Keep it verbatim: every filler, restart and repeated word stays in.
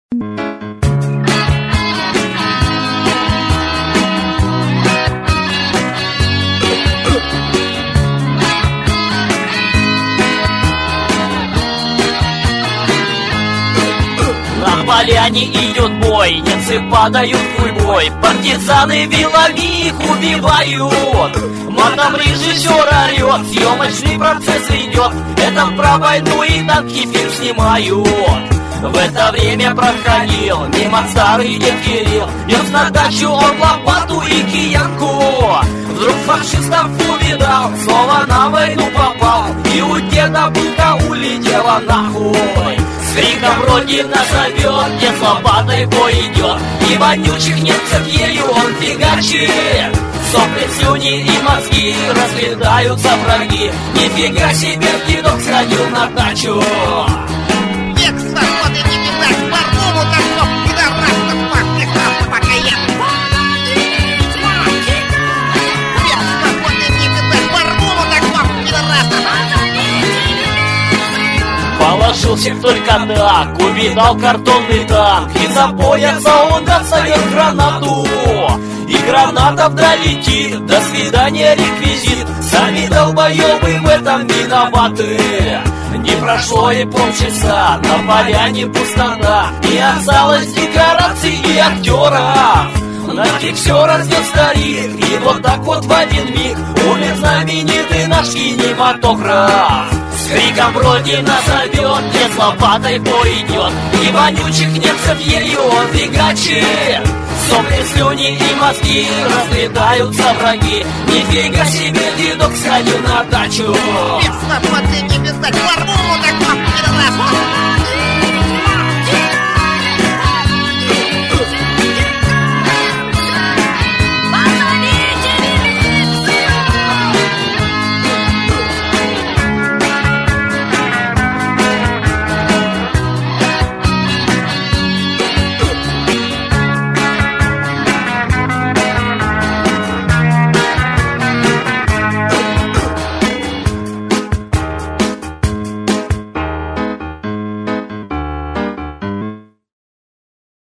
На поляне идет бой, немцы падают гурьбой, партизаны вилами их убивают. Матом режиссер орет, съемочный процесс идет, это про войну и танки фильм снимают. В это время проходил мимо старый дед Кирилл, нес на дачу он лопату и киянку. Вдруг фашистов увидал, снова на войну попал, и у деда булка улетела нахуй. С криком «Родина зовет», дед с лопатой пойдет, и вонючих немцев ею он фигачит. Сопли, слюни и мозги, разлетаются враги. Нифига себе, дедок сходил на дачу. Век свободы не видать, по-рому таков, пидорастов, пахнет нам покаянно. Век свободы не видать, по-рому таков, пидорастов. Положился только так, увидал картонный танк, и за пояса он достает гранату. И граната долетит, до свидания реквизит, сами долбоебы в этом виноваты. Не прошло и полчаса, на поляне пустота, не осталось декораций и актеров. Нафиг все разнес старик, и вот так вот в один миг умер знаменитый наш кинематограф. С криком «Родина зовет», дед с лопатой пойдет, и вонючих немцев ею он фигачит. Сопли, слюни и мозги, разлетаются враги. Нифига себе, дедок сходил на дачу. Век свободы не видать, по-рому таков, пидорастов.